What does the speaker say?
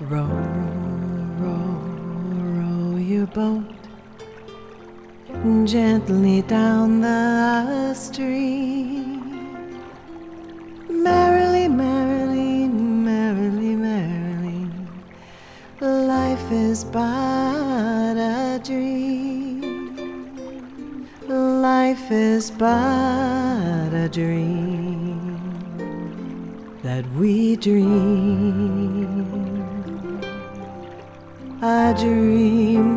Row, row, row your boat gently down the stream. Merrily, merrily, merrily, merrily, life is but a dream. Life is but a dream that we dream. A dream